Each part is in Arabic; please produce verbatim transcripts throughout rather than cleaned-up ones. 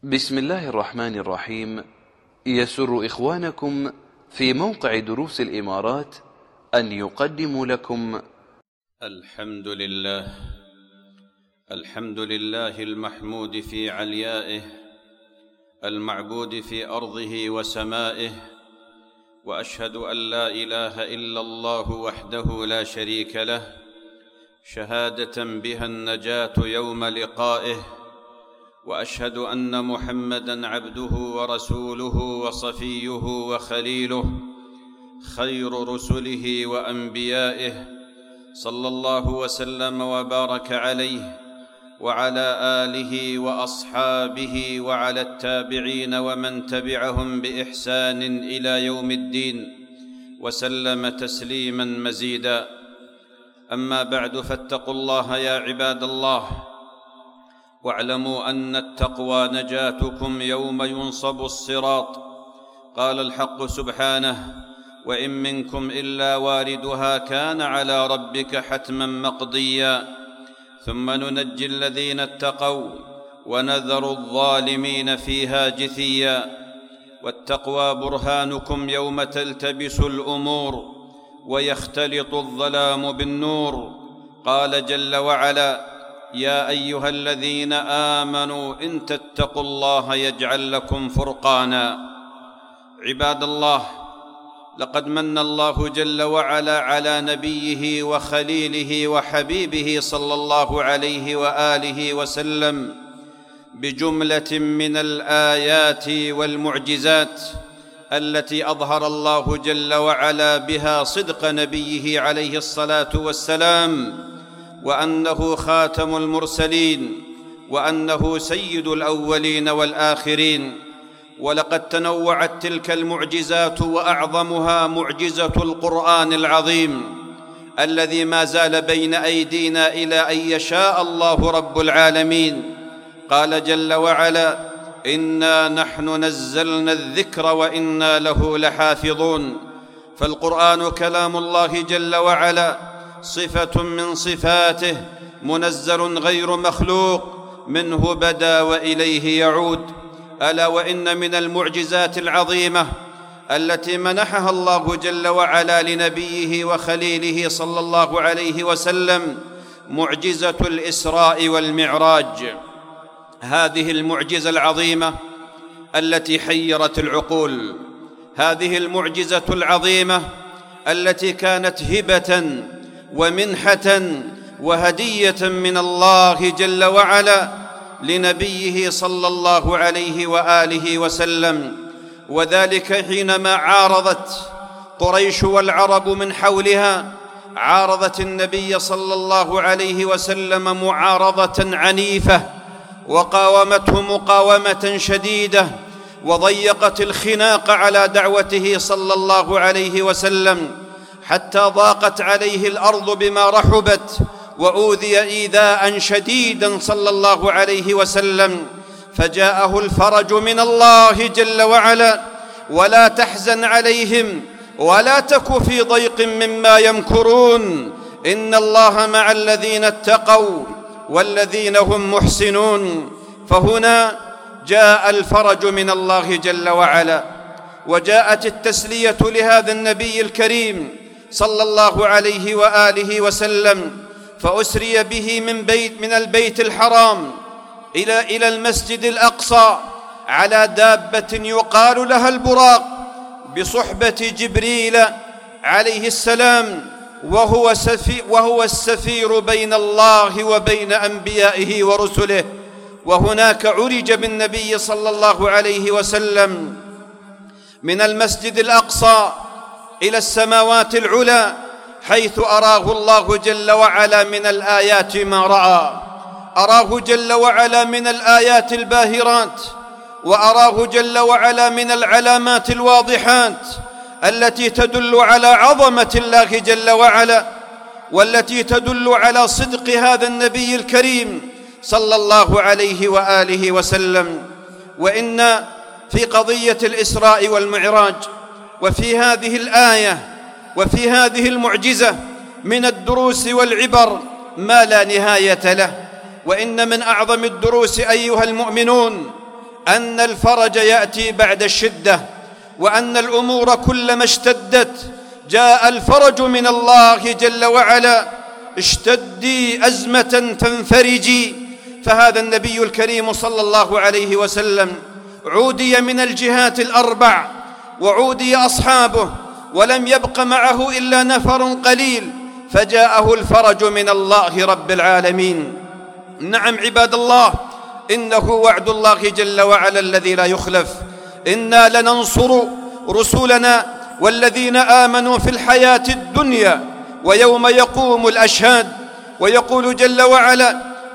بسم الله الرحمن الرحيم. يسر إخوانكم في موقع دروس الإمارات أن يقدموا لكم الحمد لله الحمد لله المحمود في عليائه، المعبود في أرضه وسمائه، وأشهد أن لا إله إلا الله وحده لا شريك له، شهادة بها النجاة يوم لقائه، وأشهد أن محمدًا عبده ورسوله وصفيه وخليله، خير رسله وأنبيائه، صلى الله وسلم وبارك عليه وعلى آله وأصحابه وعلى التابعين ومن تبعهم بإحسان إلى يوم الدين، وسلم تسليماً مزيداً. أما بعد، فاتقوا الله يا عباد الله، واعلموا أن التقوى نجاتكم يوم ينصب الصراط. قال الحق سبحانه: وإن منكم إلا واردها كان على ربك حتما مقضيا، ثم ننجي الذين اتقوا ونذر الظالمين فيها جثيا. والتقوى برهانكم يوم تلتبس الأمور ويختلط الظلام بالنور. قال جل وعلا: يا أيها الذين آمنوا إن تتقوا الله يجعل لكم فرقانا. عباد الله، لقد من الله جل وعلا على نبيه وخليله وحبيبه صلى الله عليه وآله وسلم بجملة من الآيات والمعجزات التي أظهر الله جل وعلا بها صدق نبيه عليه الصلاة والسلام، وأنه خاتم المرسلين، وأنه سيد الأولين والآخرين. ولقد تنوعت تلك المعجزات، وأعظمها معجزة القرآن العظيم الذي ما زال بين أيدينا إلى أن يشاء الله رب العالمين. قال جل وعلا: إنا نحن نزلنا الذكر وإنا له لحافظون. فالقرآن كلام الله جل وعلا، صفة من صفاته، منزل غير مخلوق، منه بدا وإليه يعود. ألا وإن من المعجزات العظيمة التي منحها الله جل وعلا لنبيه وخليله صلى الله عليه وسلم معجزة الإسراء والمعراج. هذه المعجزة العظيمة التي حيرت العقول، هذه المعجزة العظيمة التي كانت هبة ومنحة وهدية من الله جل وعلا لنبيه صلى الله عليه وآله وسلم. وذلك حينما عارضت قريش والعرب من حولها، عارضت النبي صلى الله عليه وسلم معارضة عنيفة، وقاومته مقاومة شديدة، وضيقت الخناق على دعوته صلى الله عليه وسلم، حتى ضاقت عليه الأرض بما رحبت، وأوذي إيذاء شديدا صلى الله عليه وسلم. فجاءه الفرج من الله جل وعلا: ولا تحزن عليهم ولا تك في ضيق مما يمكرون، إن الله مع الذين اتقوا والذين هم محسنون. فهنا جاء الفرج من الله جل وعلا، وجاءت التسلية لهذا النبي الكريم صلى الله عليه وآله وسلم. فأسري به من بيت من البيت الحرام إلى إلى المسجد الأقصى على دابة يقال لها البراق، بصحبة جبريل عليه السلام، وهو سفي وهو السفير بين الله وبين أنبيائه ورسله. وهناك عرج بالنبي صلى الله عليه وسلم من المسجد الأقصى إلى السماوات العلى، حيث أراه الله جل وعلا من الآيات ما رأى. أراه جل وعلا من الآيات الباهرات، وأراه جل وعلا من العلامات الواضحات التي تدل على عظمة الله جل وعلا، والتي تدل على صدق هذا النبي الكريم صلى الله عليه وآله وسلم. وإن في قضية الإسراء والمعراج، وفي هذه الآية وفي هذه المعجزة من الدروس والعبر ما لا نهاية له. وإن من أعظم الدروس أيها المؤمنون أن الفرج يأتي بعد الشدة، وأن الأمور كلما اشتدت جاء الفرج من الله جل وعلا. اشتدي أزمة تنفرجي. فهذا النبي الكريم صلى الله عليه وسلم عودي من الجهات الأربع، وعودي أصحابه، ولم يبق معه إلا نفر قليل، فجاءه الفرج من الله رب العالمين. نعم عباد الله، إنه وعد الله جل وعلا الذي لا يخلف. إنا لننصر رسلنا والذين آمنوا في الحياة الدنيا ويوم يقوم الأشهاد. ويقول جل وعلا: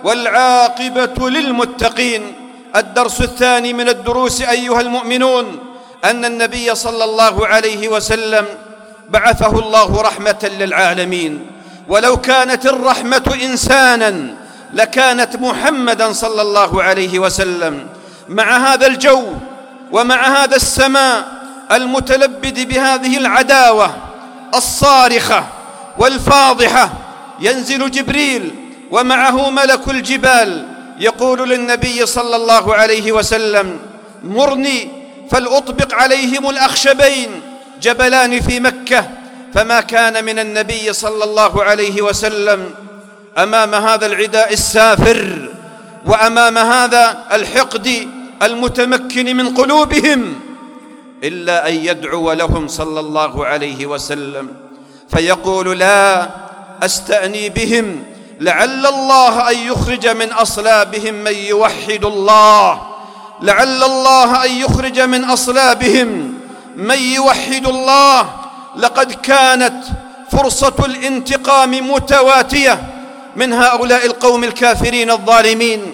والعاقبة للمتقين. الدرس الثاني من الدروس أيها المؤمنون أن النبي صلى الله عليه وسلم بعثه الله رحمة للعالمين، ولو كانت الرحمة إنسانا لكانت محمدا صلى الله عليه وسلم. مع هذا الجو ومع هذا السماء المتلبد بهذه العداوة الصارخة والفاضحة، ينزل جبريل ومعه ملك الجبال يقول للنبي صلى الله عليه وسلم: مرني فلأطبق عليهم الأخشبين، جبلان في مكة. فما كان من النبي صلى الله عليه وسلم أمام هذا العداء السافر وأمام هذا الحقد المتمكن من قلوبهم إلا أن يدعو لهم صلى الله عليه وسلم، فيقول: لا أستأني بهم لعل الله أن يخرج من أصلابهم من يوحد الله، لعل الله أن يخرج من أصلابهم من يوحد الله. لقد كانت فرصة الانتقام متواتية من هؤلاء القوم الكافرين الظالمين،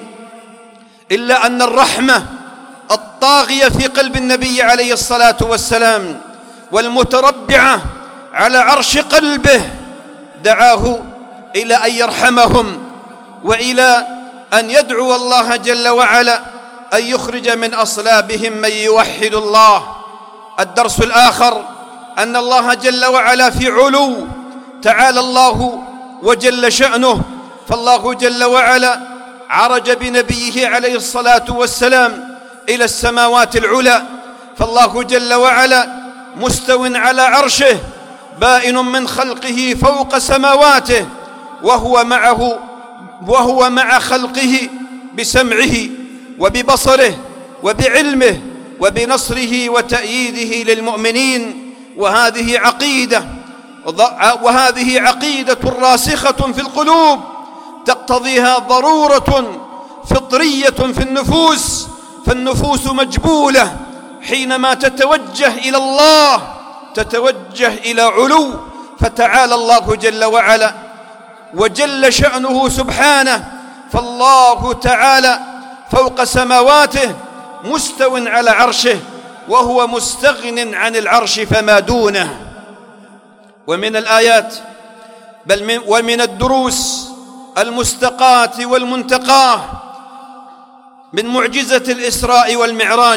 إلا أن الرحمة الطاغية في قلب النبي عليه الصلاة والسلام والمتربعة على عرش قلبه دعاه إلى أن يرحمهم وإلى أن يدعو الله جل وعلا أن يخرج من أصلابهم من يوحد الله. الدرس الآخر أن الله جل وعلا في علو، تعالى الله وجل شأنه، فالله جل وعلا عرج بنبيه عليه الصلاة والسلام إلى السماوات العلى، فالله جل وعلا مستو على عرشه بائن من خلقه فوق سماواته، وهو معه وهو مع خلقه بسمعه وببصره وبعلمه وبنصره وتأييده للمؤمنين. وهذه عقيدة وهذه عقيدة راسخة في القلوب تقتضيها ضرورة فطرية في النفوس، فالنفوس مجبولة حينما تتوجه إلى الله تتوجه إلى علو، فتعالى الله جل وعلا وجل شأنه سبحانه، فالله تعالى فوق سماواته مستو على عرشه، وهو مستغن عن العرش فما دونه. ومن الآيات بل من ومن الدروس المستقاة والمنتقاه من معجزة الإسراء والمعراج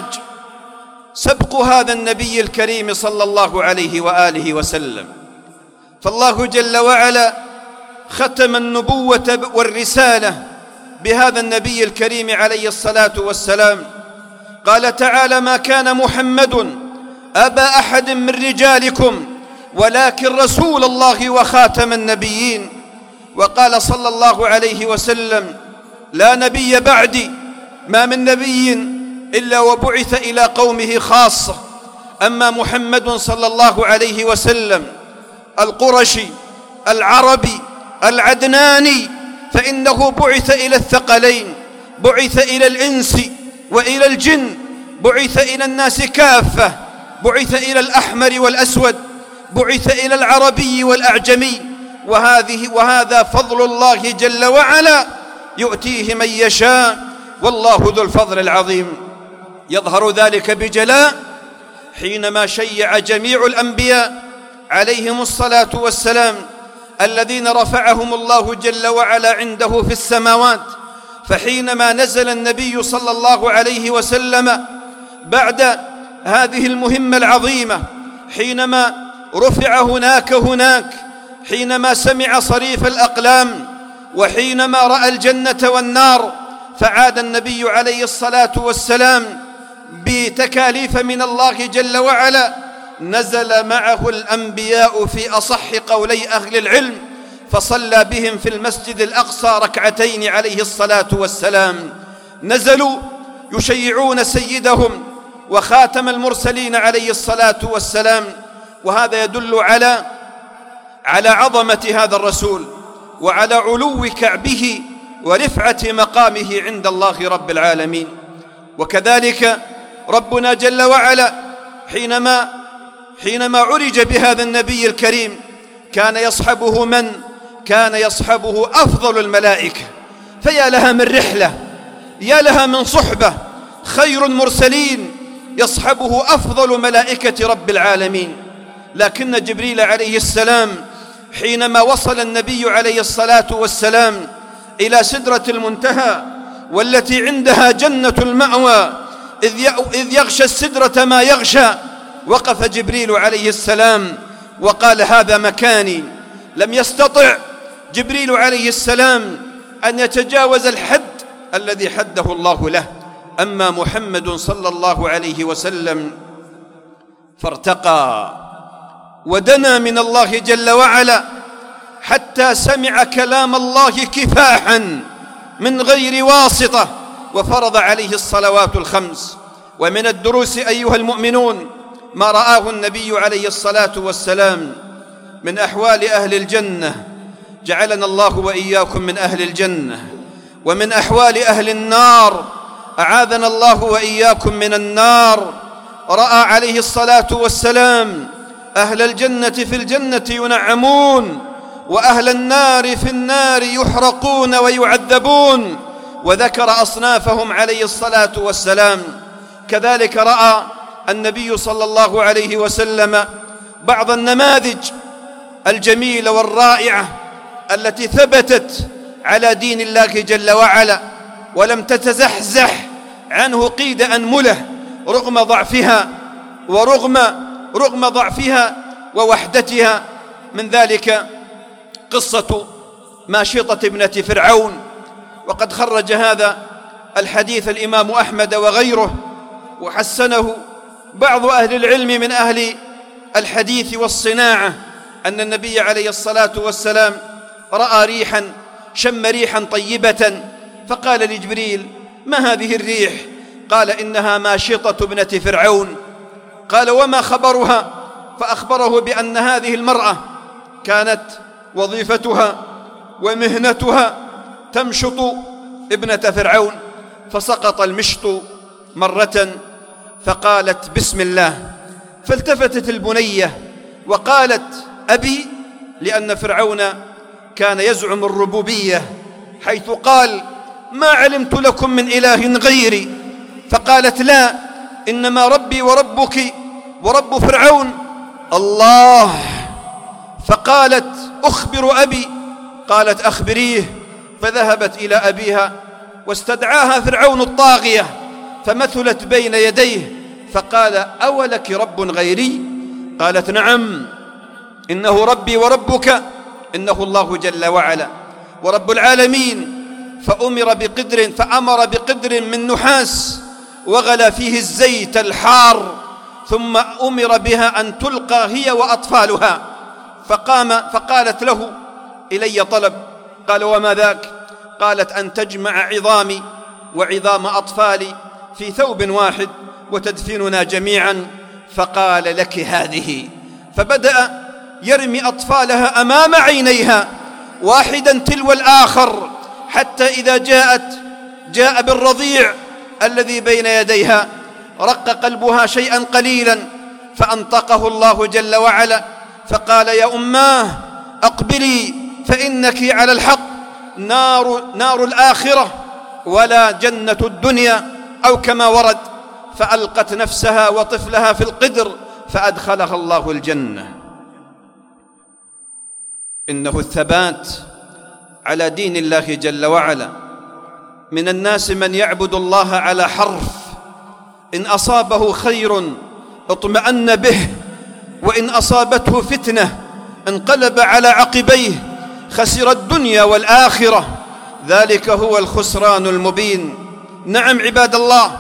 سبق هذا النبي الكريم صلى الله عليه وآله وسلم، فالله جل وعلا ختم النبوة والرسالة بهذا النبي الكريم عليه الصلاة والسلام. قال تعالى: ما كان محمد أبا أحد من رجالكم ولكن رسول الله وخاتم النبيين. وقال صلى الله عليه وسلم: لا نبي بعدي، ما من نبي إلا وبعث إلى قومه خاصة، أما محمد صلى الله عليه وسلم القرشي العربي العدناني فإنه بعث إلى الثقلين، بعث إلى الإنس وإلى الجن، بعث إلى الناس كافة، بعث إلى الأحمر والأسود، بعث إلى العربي والأعجمي. وهذه وهذا فضل الله جل وعلا يؤتيه من يشاء، والله ذو الفضل العظيم. يظهر ذلك بجلاء حينما شيع جميع الأنبياء عليهم الصلاة والسلام الذين رفعهم الله جل وعلا عنده في السماوات، فحينما نزل النبي صلى الله عليه وسلم بعد هذه المهمة العظيمة، حينما رفع هناك هناك حينما سمع صريف الأقلام وحينما رأى الجنة والنار، فعاد النبي عليه الصلاة والسلام بتكاليف من الله جل وعلا، نزل معه الأنبياء في أصح قولي أهل العلم، فصلى بهم في المسجد الأقصى ركعتين عليه الصلاة والسلام. نزلوا يشيعون سيدهم وخاتم المرسلين عليه الصلاة والسلام، وهذا يدل على على عظمة هذا الرسول وعلى علو كعبه ورفعة مقامه عند الله رب العالمين. وكذلك ربنا جل وعلا حينما حينما عرج بهذا النبي الكريم كان يصحبه من؟ كان يصحبه أفضل الملائكة، فيا لها من رحلة، يا لها من صحبة، خير المرسلين يصحبه أفضل ملائكة رب العالمين. لكن جبريل عليه السلام حينما وصل النبي عليه الصلاة والسلام إلى سدرة المنتهى والتي عندها جنة المأوى، إذ يغشى السدرة ما يغشى، وقف جبريل عليه السلام وقال: هذا مكاني. لم يستطع جبريل عليه السلام أن يتجاوز الحد الذي حده الله له. أما محمد صلى الله عليه وسلم فارتقى ودنا من الله جل وعلا حتى سمع كلام الله كفاحا من غير واسطة، وفرض عليه الصلوات الخمس. ومن الدروس أيها المؤمنون ما رآه النبي عليه الصلاة والسلام من أحوال أهل الجنة، جعلنا الله وإياكم من أهل الجنة، ومن أحوال أهل النار، أعاذنا الله وإياكم من النار. رأى عليه الصلاة والسلام أهل الجنة في الجنة ينعمون، وأهل النار في النار يحرقون ويعذبون، وذكر أصنافهم عليه الصلاة والسلام. كذلك رأى النبي صلى الله عليه وسلم بعض النماذج الجميلة والرائعة التي ثبتت على دين الله جل وعلا ولم تتزحزح عنه قيد أنملة رغم ضعفها ورغم رغم ضعفها ووحدتها. من ذلك قصة ماشطة ابنة فرعون، وقد خرج هذا الحديث الإمام أحمد وغيره، وحسنه بعض أهل العلم من أهل الحديث والصناعة، أن النبي عليه الصلاة والسلام رأى ريحا شم ريحا طيبة، فقال لجبريل: ما هذه الريح؟ قال: إنها ماشطة ابنة فرعون. قال: وما خبرها؟ فأخبره بأن هذه المرأة كانت وظيفتها ومهنتها تمشط ابنة فرعون. فسقط المشط مرة فقالت: بسم الله. فالتفتت البنية وقالت: أبي، لأن فرعون كان يزعم الربوبية، حيث قال: ما علمت لكم من إله غيري. فقالت: لا، إنما ربي وربك ورب فرعون الله. فقالت: أخبر أبي. قالت: أخبريه. فذهبت إلى أبيها واستدعاها فرعون الطاغية، فمثلت بين يديه فقال: أولك رب غيري؟ قالت: نعم، إنه ربي وربك، إنه الله جل وعلا ورب العالمين. فأمر بقدر فأمر بقدر من نحاس وغلى فيه الزيت الحار، ثم أمر بها أن تلقى هي وأطفالها. فقام فقالت له: إلي طلب. قال: وما ذاك؟ قالت: أن تجمع عظامي وعظام أطفالي في ثوب واحد وتدفننا جميعا. فقال: لك هذه. فبدأ يرمي أطفالها أمام عينيها واحدا تلو الآخر، حتى إذا جاءت جاء بالرضيع الذي بين يديها رق قلبها شيئا قليلا، فأنطقه الله جل وعلا فقال: يا أماه أقبلي فإنك على الحق، نار, نار الآخرة ولا جنة الدنيا، أو كما ورد. فألقت نفسها وطفلها في القدر فأدخلها الله الجنة. إنه الثبات على دين الله جل وعلا. من الناس من يعبد الله على حرف، إن أصابه خير اطمأن به، وإن أصابته فتنة انقلب على عقبيه، خسر الدنيا والآخرة، ذلك هو الخسران المبين. نعم عباد الله،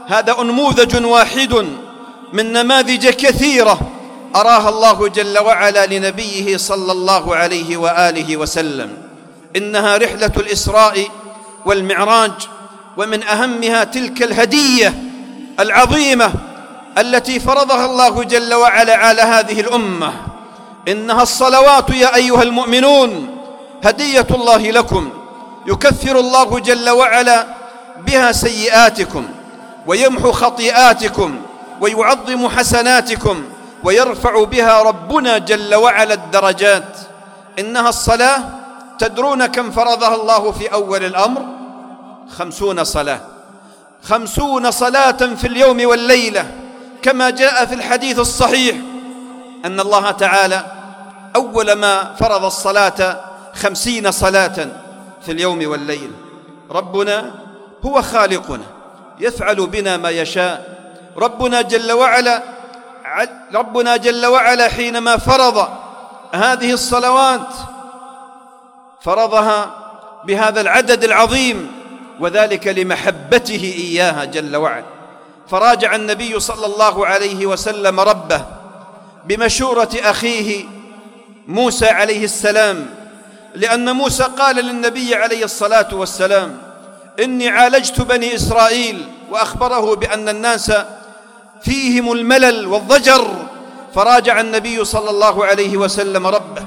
هذا أنموذج واحد من نماذج كثيرة أراها الله جل وعلا لنبيه صلى الله عليه وآله وسلم. إنها رحلة الإسراء والمعراج، ومن أهمها تلك الهدية العظيمة التي فرضها الله جل وعلا على هذه الأمة. إنها الصلوات يا أيها المؤمنون، هدية الله لكم، يكفر الله جل وعلا بها سيئاتكم، ويمحو خطيئاتكم، ويعظم حسناتكم، ويرفع بها ربنا جل وعلا الدرجات. إنها الصلاة، تدرون كم فرضها الله في أول الأمر؟ خمسون صلاة، خمسون صلاة في اليوم والليلة، كما جاء في الحديث الصحيح أن الله تعالى أول ما فرض الصلاة خمسين صلاة في اليوم والليل. ربنا هو خالقنا، يفعل بنا ما يشاء. ربنا جل وعلا ربنا جل وعلا حينما فرض هذه الصلوات فرضها بهذا العدد العظيم، وذلك لمحبته إياها جل وعلا. فراجع النبي صلى الله عليه وسلم ربه بمشورة أخيه موسى عليه السلام، لأن موسى قال للنبي عليه الصلاة والسلام: إني عالجت بني إسرائيل، وأخبره بأن الناس فيهم الملل والضجر. فراجع النبي صلى الله عليه وسلم ربه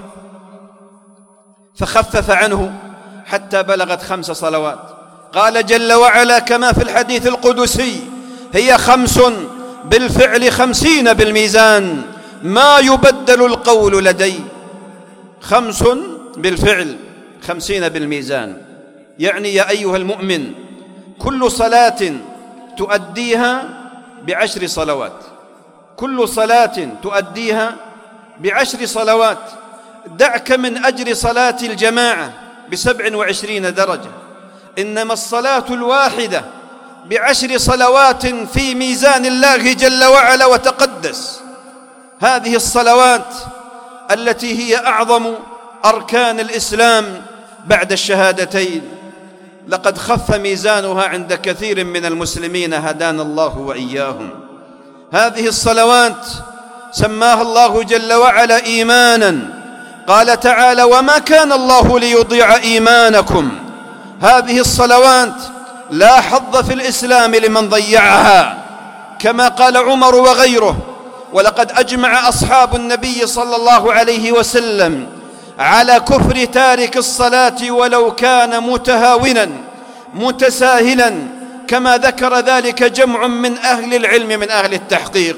فخفف عنه حتى بلغت خمس صلوات. قال جل وعلا كما في الحديث القدسي: هي خمس بالفعل خمسين بالميزان، ما يبدل القول لدي. خمس بالفعل خمسين بالميزان، يعني يا أيها المؤمن كل صلاة تؤديها بعشر صلوات، كل صلاة تؤديها بعشر صلوات. دعك من أجر صلاة الجماعة بسبع وعشرين درجة، إنما الصلاة الواحدة بعشر صلوات في ميزان الله جل وعلا وتقدس. هذه الصلوات التي هي أعظم أركان الإسلام بعد الشهادتين، لقد خف ميزانها عند كثير من المسلمين، هدانا الله وإياهم. هذه الصلوات سماها الله جل وعلا إيمانا، قال تعالى: وما كان الله ليضيع إيمانكم. هذه الصلوات لا حظ في الإسلام لمن ضيعها، كما قال عمر وغيره: ولقد أجمع أصحاب النبي صلى الله عليه وسلم على كفر تارك الصلاة ولو كان متهاونا متساهلا، كما ذكر ذلك جمع من أهل العلم من أهل التحقيق.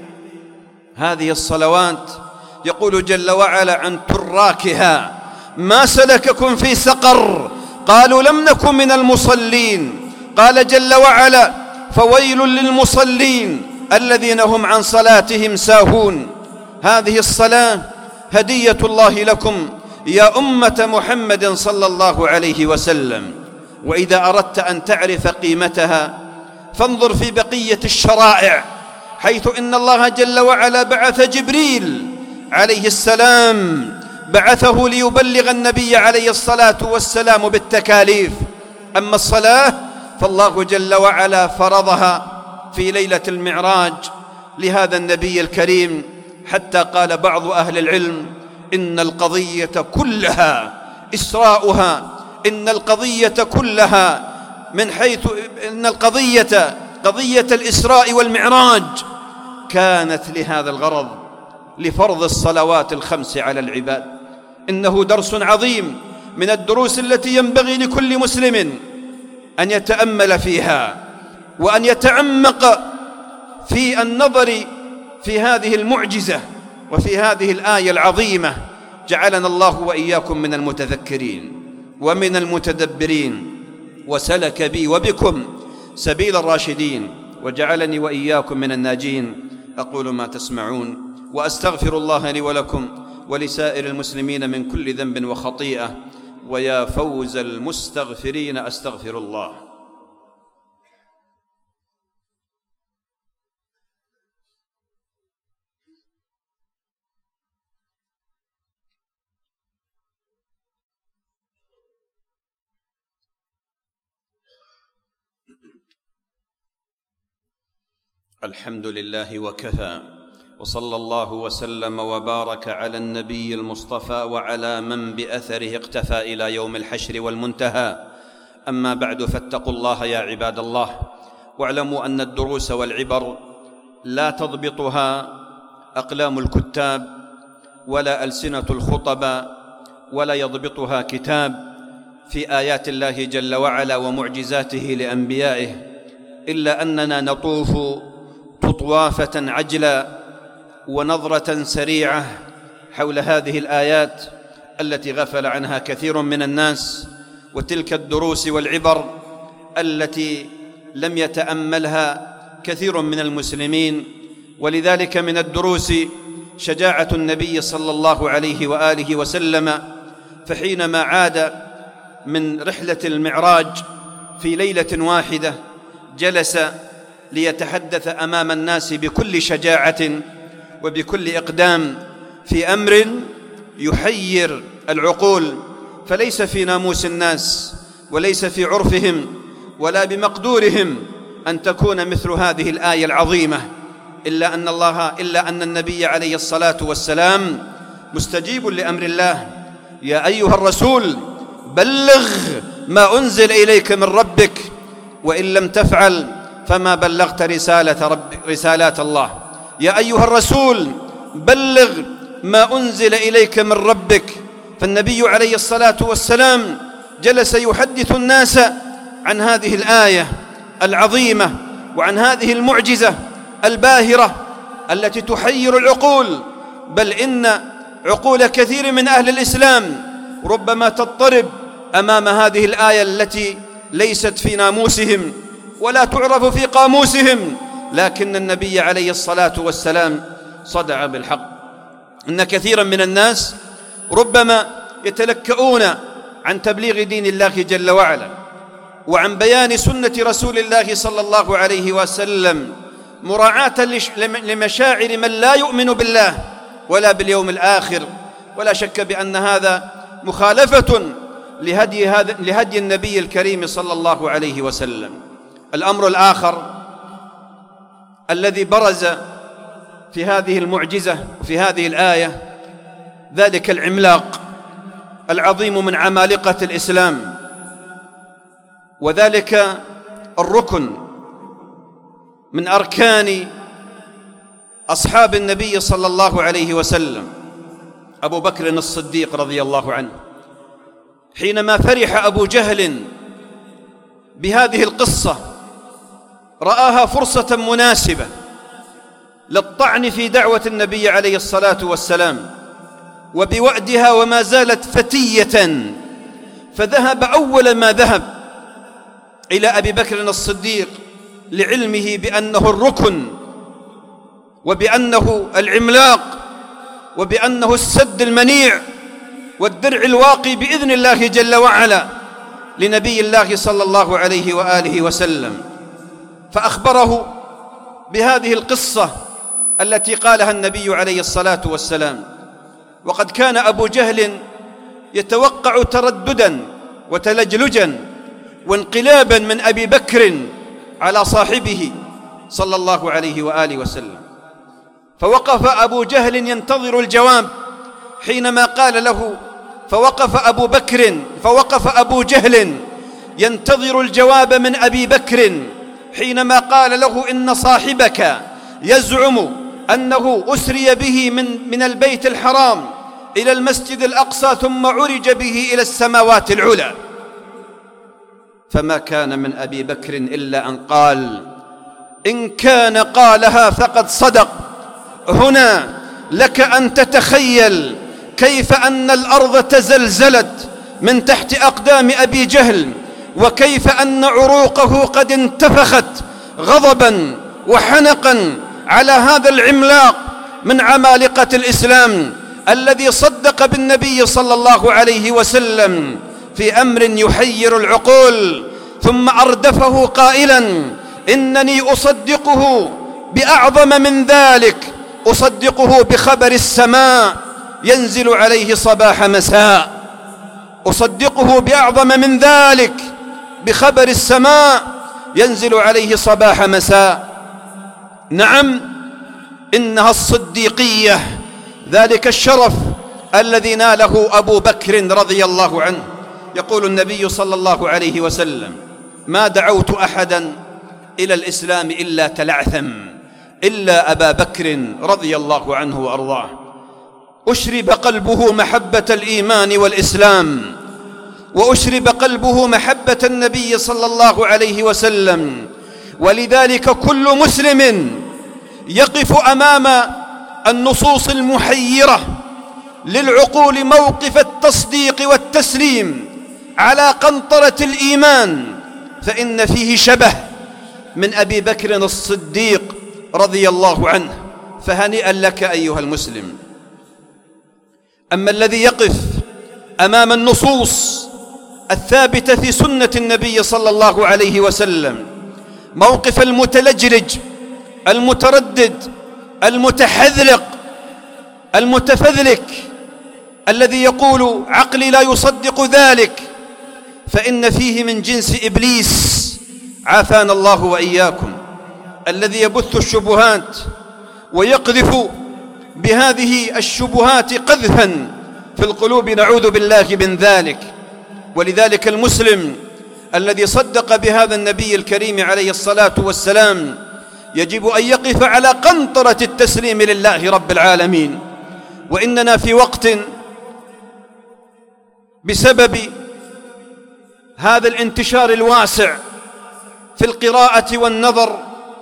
هذه الصلوات يقول جل وعلا عن تراكها: ما سلككم في سقر؟ قالوا لم نكن من المصلين. قال جل وعلا: فويل للمصلين الذين هم عن صلاتهم ساهون. هذه الصلاة هدية الله لكم يا أمة محمد صلى الله عليه وسلم. وإذا أردت أن تعرف قيمتها فانظر في بقية الشرائع، حيث إن الله جل وعلا بعث جبريل عليه السلام، بعثه ليبلغ النبي عليه الصلاة والسلام بالتكاليف. أما الصلاة فالله جل وعلا فرضها في ليلة المعراج لهذا النبي الكريم، حتى قال بعض أهل العلم: إن القضية كلها إسراؤها، إن القضية كلها من حيث إن القضية قضية الإسراء والمعراج كانت لهذا الغرض، لفرض الصلوات الخمس على العباد. إنه درس عظيم من الدروس التي ينبغي لكل مسلم أن يتأمل فيها، وأن يتعمق في النظر في هذه المعجزة وفي هذه الآية العظيمة. جعلنا الله وإياكم من المتذكرين ومن المتدبرين، وسلك بي وبكم سبيل الراشدين، وجعلني وإياكم من الناجين. أقول ما تسمعون، وأستغفر الله لي ولكم ولسائر المسلمين من كل ذنب وخطيئة، ويا فوز المستغفرين أستغفر الله. الحمد لله وكفى، وصلى الله وسلم وبارك على النبي المصطفى وعلى من بأثره اقتفى إلى يوم الحشر والمنتهى. أما بعد، فاتقوا الله يا عباد الله، واعلموا أن الدروس والعبر لا تضبطها أقلام الكتاب ولا ألسنة الخطباء، ولا يضبطها كتاب في آيات الله جل وعلا ومعجزاته لأنبيائه، إلا أننا نطوف طوافة عجلة ونظرة سريعة حول هذه الآيات التي غفل عنها كثير من الناس، وتلك الدروس والعبر التي لم يتأملها كثير من المسلمين. ولذلك من الدروس شجاعة النبي صلى الله عليه وآله وسلم، فحينما عاد من رحلة المعراج في ليلة واحدة جلس ليتحدث أمام الناس بكل شجاعة وبكل إقدام في أمر يحير العقول، فليس في ناموس الناس وليس في عرفهم ولا بمقدورهم أن تكون مثل هذه الآية العظيمة، إلا أن الله إلا أن النبي عليه الصلاة والسلام مستجيب لأمر الله. يا أيها الرسول بلغ ما أنزل إليك من ربك، وإن لم تفعل فما بلغت رسالة رب رسالات الله. يا أيها الرسول بلغ ما أنزل إليك من ربك. فالنبي عليه الصلاة والسلام جلس يحدث الناس عن هذه الآية العظيمة وعن هذه المعجزة الباهرة التي تحير العقول، بل إن عقول كثير من أهل الإسلام ربما تضطرب أمام هذه الآية التي ليست في ناموسهم ولا تعرف في قاموسهم، لكن النبي عليه الصلاة والسلام صدع بالحق. إن كثيرا من الناس ربما يتلكؤون عن تبليغ دين الله جل وعلا وعن بيان سنة رسول الله صلى الله عليه وسلم، مراعاة لمشاعر من لا يؤمن بالله ولا باليوم الآخر، ولا شك بأن هذا مخالفة لهدي, هذا لهدي النبي الكريم صلى الله عليه وسلم. الأمر الآخر الذي برز في هذه المعجزة وفي هذه الآية ذلك العملاق العظيم من عمالقة الإسلام، وذلك الركن من أركان أصحاب النبي صلى الله عليه وسلم، أبو بكر الصديق رضي الله عنه. حينما فرح أبو جهل بهذه القصة رآها فرصة مناسبة للطعن في دعوة النبي عليه الصلاة والسلام وبوأدها، وما زالت فتية، فذهب أول ما ذهب إلى أبي بكر الصديق لعلمه بأنه الركن وبأنه العملاق وبأنه السد المنيع والدرع الواقي بإذن الله جل وعلا لنبي الله صلى الله عليه وآله وسلم، فأخبره بهذه القصة التي قالها النبي عليه الصلاة والسلام. وقد كان أبو جهل يتوقع ترددا وتلجلجا وانقلابا من أبي بكر على صاحبه صلى الله عليه وآله وسلم، فوقف أبو جهل ينتظر الجواب حينما قال له فوقف أبو بكر فوقف أبو جهل ينتظر الجواب من أبي بكر حينما قال له إن صاحبك يزعم أنه أسري به من, من البيت الحرام إلى المسجد الأقصى ثم عرج به إلى السماوات العلى. فما كان من أبي بكر إلا أن قال إن كان قالها فقد صدق. هنا لك أن تتخيل كيف أن الأرض تزلزلت من تحت أقدام أبي جهل، وكيف أن عروقه قد انتفخت غضبا وحنقا على هذا العملاق من عمالقة الإسلام الذي صدق بالنبي صلى الله عليه وسلم في أمر يحير العقول، ثم أردفه قائلا إنني أصدقه بأعظم من ذلك، أصدقه بخبر السماء ينزل عليه صباح مساء، أصدقه بأعظم من ذلك بخبر السماء ينزل عليه صباح مساء. نعم، إنها الصديقية، ذلك الشرف الذي ناله أبو بكر رضي الله عنه. يقول النبي صلى الله عليه وسلم: ما دعوت أحدا إلى الإسلام إلا تلعثم إلا أبا بكر رضي الله عنه وأرضاه. أشرب قلبه محبة الإيمان والإسلام، وأشرب قلبه محبة النبي صلى الله عليه وسلم. ولذلك كل مسلم يقف أمام النصوص المحيرة للعقول موقف التصديق والتسليم على قنطرة الإيمان، فإن فيه شبه من أبي بكر الصديق رضي الله عنه، فهنيئا لك أيها المسلم. أما الذي يقف أمام النصوص الثابتة في سنة النبي صلى الله عليه وسلم موقف المتلجلج المتردد المتحذلق المتفذلك الذي يقول عقلي لا يصدق ذلك، فإن فيه من جنس إبليس عافانا الله وإياكم، الذي يبث الشبهات ويقذف بهذه الشبهات قذفا في القلوب، نعوذ بالله من ذلك. ولذلك المسلم الذي صدق بهذا النبي الكريم عليه الصلاة والسلام يجب أن يقف على قنطرة التسليم لله رب العالمين. وإننا في وقت بسبب هذا الانتشار الواسع في القراءة والنظر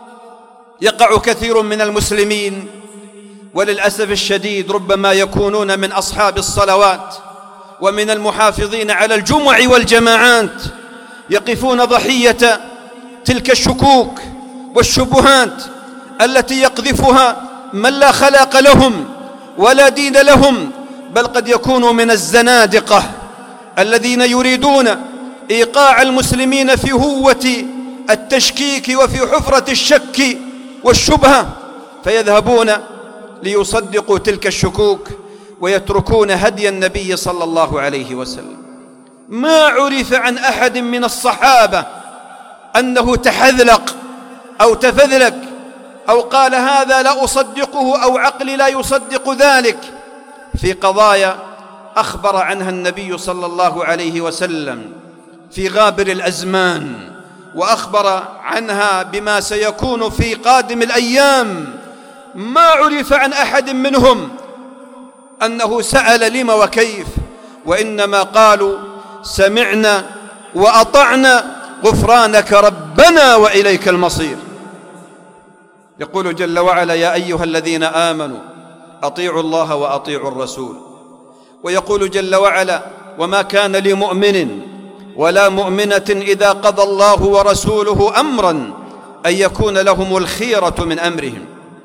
يقع كثير من المسلمين، وللأسف الشديد ربما يكونون من أصحاب الصلوات ومن المحافظين على الجمع والجماعات، يقفون ضحية تلك الشكوك والشبهات التي يقذفها من لا خلاق لهم ولا دين لهم، بل قد يكونوا من الزنادقة الذين يريدون إيقاع المسلمين في هوة التشكيك وفي حفرة الشك والشبهة، فيذهبون ليصدقوا تلك الشكوك ويتركون هدي النبي صلى الله عليه وسلم. ما عرف عن أحد من الصحابة أنه تحذلق أو تفذلك أو قال هذا لا أصدقه أو عقلي لا يصدق ذلك في قضايا أخبر عنها النبي صلى الله عليه وسلم في غابر الأزمان، وأخبر عنها بما سيكون في قادم الأيام. ما عرف عن أحد منهم أنه سأل لم وكيف، وإنما قالوا سمعنا وأطعنا غفرانك ربنا وإليك المصير. يقول جل وعلا: يا أيها الذين آمنوا أطيعوا الله وأطيعوا الرسول. ويقول جل وعلا: وما كان لمؤمن ولا مؤمنة إذا قضى الله ورسوله أمرا أن يكون لهم الخيرة من أمرهم.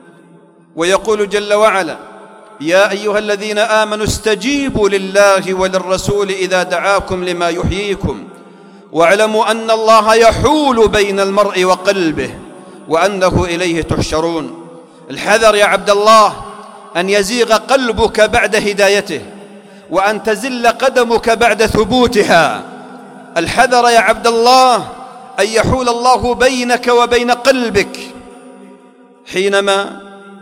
ويقول جل وعلا: يا أيها الذين آمنوا استجيبوا لله وللرسول إذا دعاكم لما يحييكم واعلموا أن الله يحول بين المرء وقلبه وأنه إليه تحشرون. الحذر يا عبد الله أن يزيغ قلبك بعد هدايته، وأن تزل قدمك بعد ثبوتها. الحذر يا عبد الله أن يحول الله بينك وبين قلبك حينما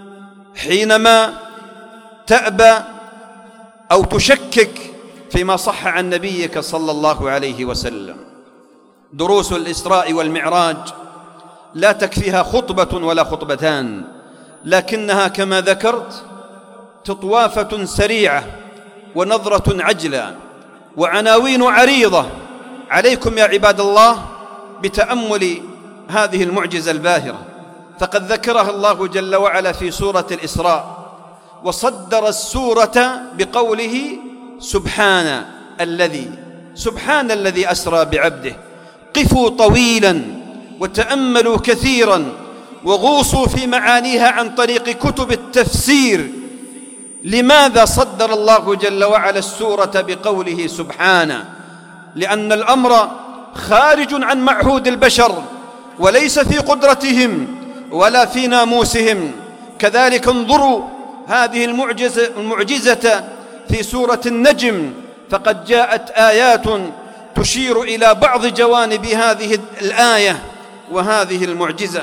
حينما تأبى أو تشكك فيما صح عن نبيك صلى الله عليه وسلم. دروس الإسراء والمعراج لا تكفيها خطبة ولا خطبتان، لكنها كما ذكرت تطوافة سريعة ونظرة عجلة وعناوين عريضة. عليكم يا عباد الله بتأمل هذه المعجزة الباهرة، فقد ذكرها الله جل وعلا في سورة الإسراء، وصدر السورة بقوله سبحان الذي سبحان الذي أسرى بعبده. قفوا طويلا وتأملوا كثيرا وغوصوا في معانيها عن طريق كتب التفسير. لماذا صدر الله جل وعلا السورة بقوله سبحانه؟ لأن الأمر خارج عن معهود البشر وليس في قدرتهم ولا في ناموسهم. كذلك انظروا هذه المعجزة, المعجزة في سورة النجم، فقد جاءت آيات تشير إلى بعض جوانب هذه الآية وهذه المعجزة.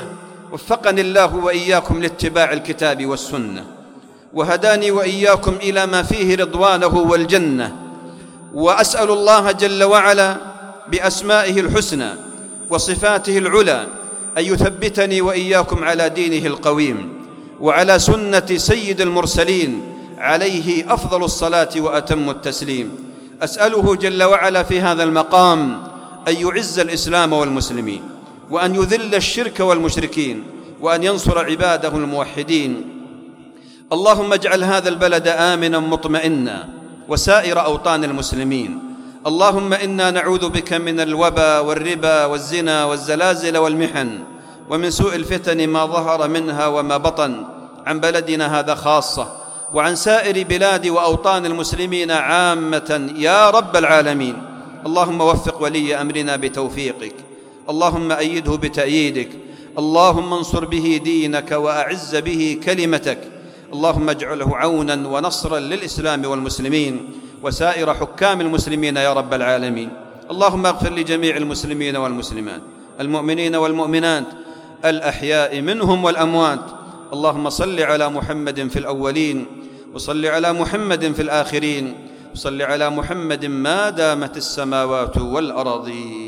وفقني الله وإياكم لاتباع الكتاب والسنة، وهداني وإياكم إلى ما فيه رضوانه والجنة. وأسأل الله جل وعلا بأسمائه الحسنى وصفاته العلى أن يثبتني وإياكم على دينه القويم وعلى سنة سيد المرسلين عليه أفضل الصلاة وأتم التسليم. أسأله جل وعلا في هذا المقام أن يعز الإسلام والمسلمين، وأن يذل الشرك والمشركين، وأن ينصر عباده الموحدين. اللهم اجعل هذا البلد آمنا مطمئنا وسائر أوطان المسلمين. اللهم إنا نعوذ بك من الوبا والربا والزنا والزلازل والمحن، ومن سوء الفتن ما ظهر منها وما بطن، عن بلدنا هذا خاصة وعن سائر بلاد وأوطان المسلمين عامة يا رب العالمين. اللهم وفق ولي أمرنا بتوفيقك، اللهم أيده بتأييدك، اللهم انصر به دينك وأعز به كلمتك، اللهم اجعله عونا ونصرا للإسلام والمسلمين وسائر حكام المسلمين يا رب العالمين. اللهم اغفر لجميع المسلمين والمسلمات، المؤمنين والمؤمنات، الأحياء منهم والأموات. اللهم صل على محمد في الأولين، وصل على محمد في الآخرين، وصل على محمد ما دامت السماوات والأراضين.